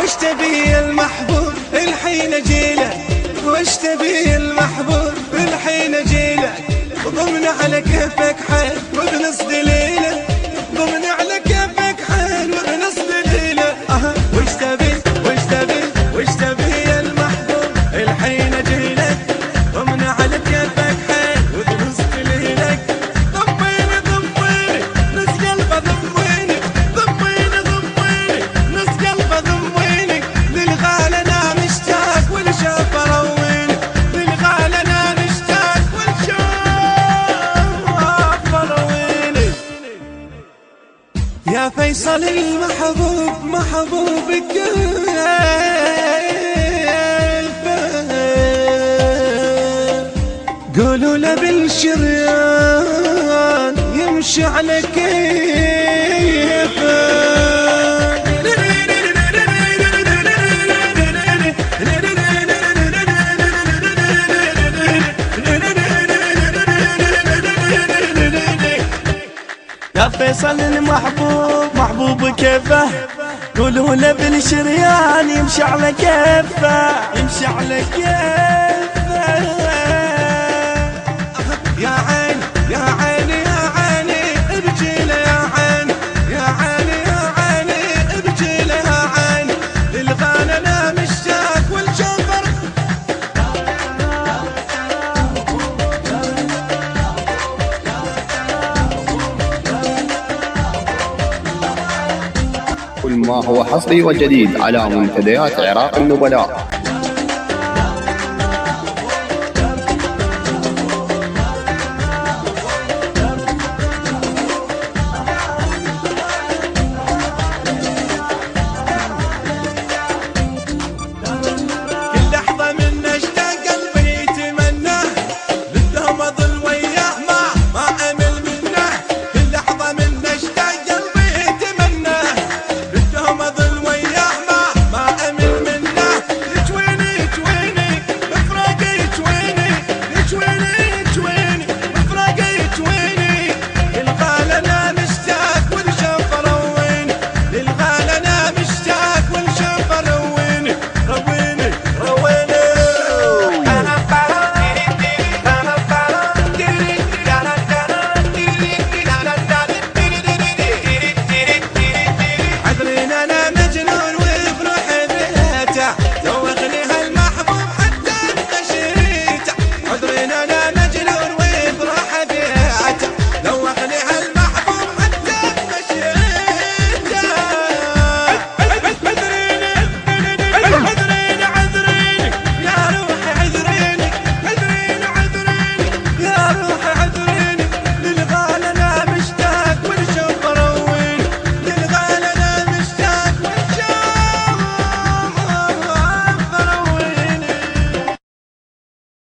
وش تبي المحبوب الحين اجيلك، وش تبي المحبوب الحين اجيلك، ضمن على كيفك حيل وبنص دليله، ضمن على كيفك حيل وبنص دليله. وش تبي وش تبي وش تبي المحبوب الحين اجيلك، ضمن على كيفك حيل وبنص دليلك. ضميني ضميني نص قلبه ضميني، ضميني ضميني نص قلبه ضميني، للغالي انا مشتاق والشوف رويني، للغالي انا مشتاق والشوف رويني. يا فيصل المحبوب محبوبك قولوا له بالشريان يمشي على كيفه. يا فيصل المحبوب محبوب كيفه قولوا له بالشريان يمشي على كيفه، يمشي على كيفه. يا عيني يا عيني يا عيني ابجيله، يا عيني يا عيني يا عيني ابجيله، يا عيني للغالي انا مشتاق والجوفر. كل ما هو حصري وجديد على منتديات عراق النبلاء.